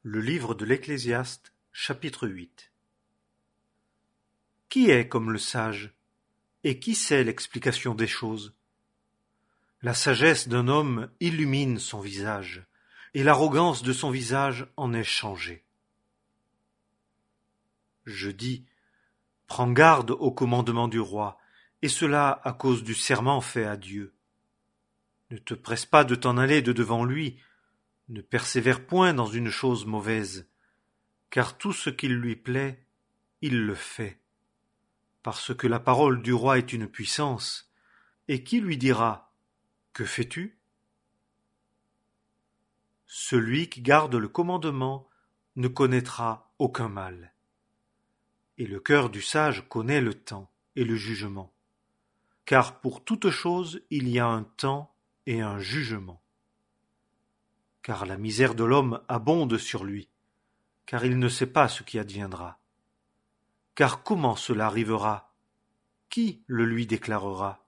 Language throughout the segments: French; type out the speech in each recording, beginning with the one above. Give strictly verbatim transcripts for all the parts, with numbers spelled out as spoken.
Le livre de l'Ecclésiaste, chapitre huit. Qui est comme le sage, et qui sait l'explication des choses? La sagesse d'un homme illumine son visage, et l'arrogance de son visage en est changée. Je dis, prends garde au commandement du roi, et cela à cause du serment fait à Dieu. Ne te presse pas de t'en aller de devant lui, ne persévère point dans une chose mauvaise, car tout ce qui lui plaît, il le fait. Parce que la parole du roi est une puissance, et qui lui dira, que fais-tu? Celui qui garde le commandement ne connaîtra aucun mal. Et le cœur du sage connaît le temps et le jugement, car pour toute chose il y a un temps et un jugement. Car la misère de l'homme abonde sur lui, car il ne sait pas ce qui adviendra. Car comment cela arrivera? Qui le lui déclarera?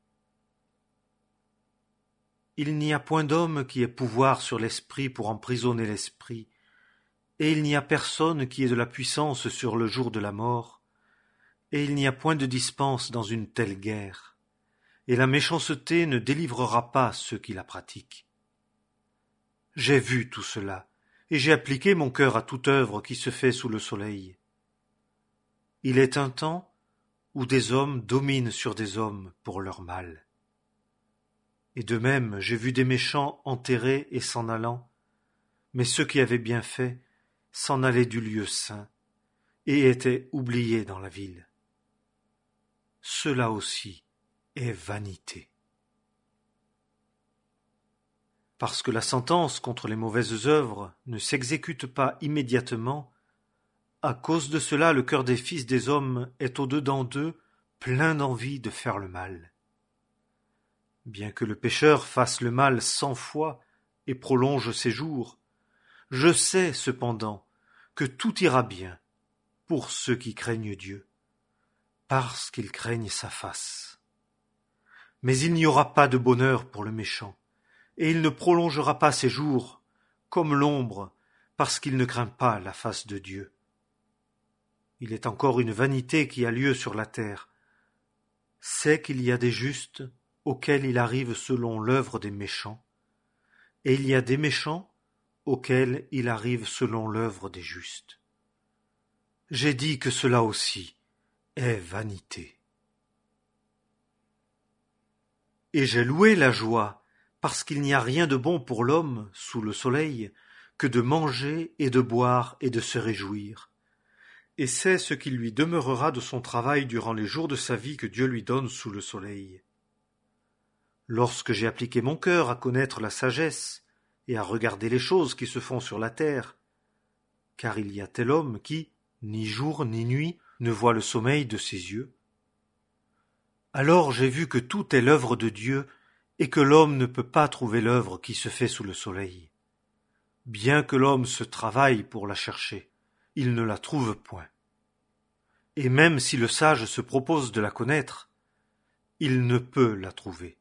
Il n'y a point d'homme qui ait pouvoir sur l'esprit pour emprisonner l'esprit, et il n'y a personne qui ait de la puissance sur le jour de la mort, et il n'y a point de dispense dans une telle guerre, et la méchanceté ne délivrera pas ceux qui la pratiquent. J'ai vu tout cela, et j'ai appliqué mon cœur à toute œuvre qui se fait sous le soleil. Il est un temps où des hommes dominent sur des hommes pour leur mal. Et de même, j'ai vu des méchants enterrés et s'en allant, mais ceux qui avaient bien fait s'en allaient du lieu saint, et étaient oubliés dans la ville. Cela aussi est vanité. Parce que la sentence contre les mauvaises œuvres ne s'exécute pas immédiatement, à cause de cela le cœur des fils des hommes est au-dedans d'eux plein d'envie de faire le mal. Bien que le pécheur fasse le mal cent fois et prolonge ses jours, je sais cependant que tout ira bien pour ceux qui craignent Dieu, parce qu'ils craignent sa face. Mais il n'y aura pas de bonheur pour le méchant, et il ne prolongera pas ses jours comme l'ombre, parce qu'il ne craint pas la face de Dieu. Il est encore une vanité qui a lieu sur la terre, c'est qu'il y a des justes auxquels il arrive selon l'œuvre des méchants, et il y a des méchants auxquels il arrive selon l'œuvre des justes. J'ai dit que cela aussi est vanité. Et j'ai loué la joie, parce qu'il n'y a rien de bon pour l'homme, sous le soleil, que de manger et de boire et de se réjouir. Et c'est ce qui lui demeurera de son travail durant les jours de sa vie que Dieu lui donne sous le soleil. Lorsque j'ai appliqué mon cœur à connaître la sagesse et à regarder les choses qui se font sur la terre, car il y a tel homme qui, ni jour ni nuit, ne voit le sommeil de ses yeux, alors j'ai vu que tout est l'œuvre de Dieu et que l'homme ne peut pas trouver l'œuvre qui se fait sous le soleil. Bien que l'homme se travaille pour la chercher, il ne la trouve point. Et même si le sage se propose de la connaître, il ne peut la trouver.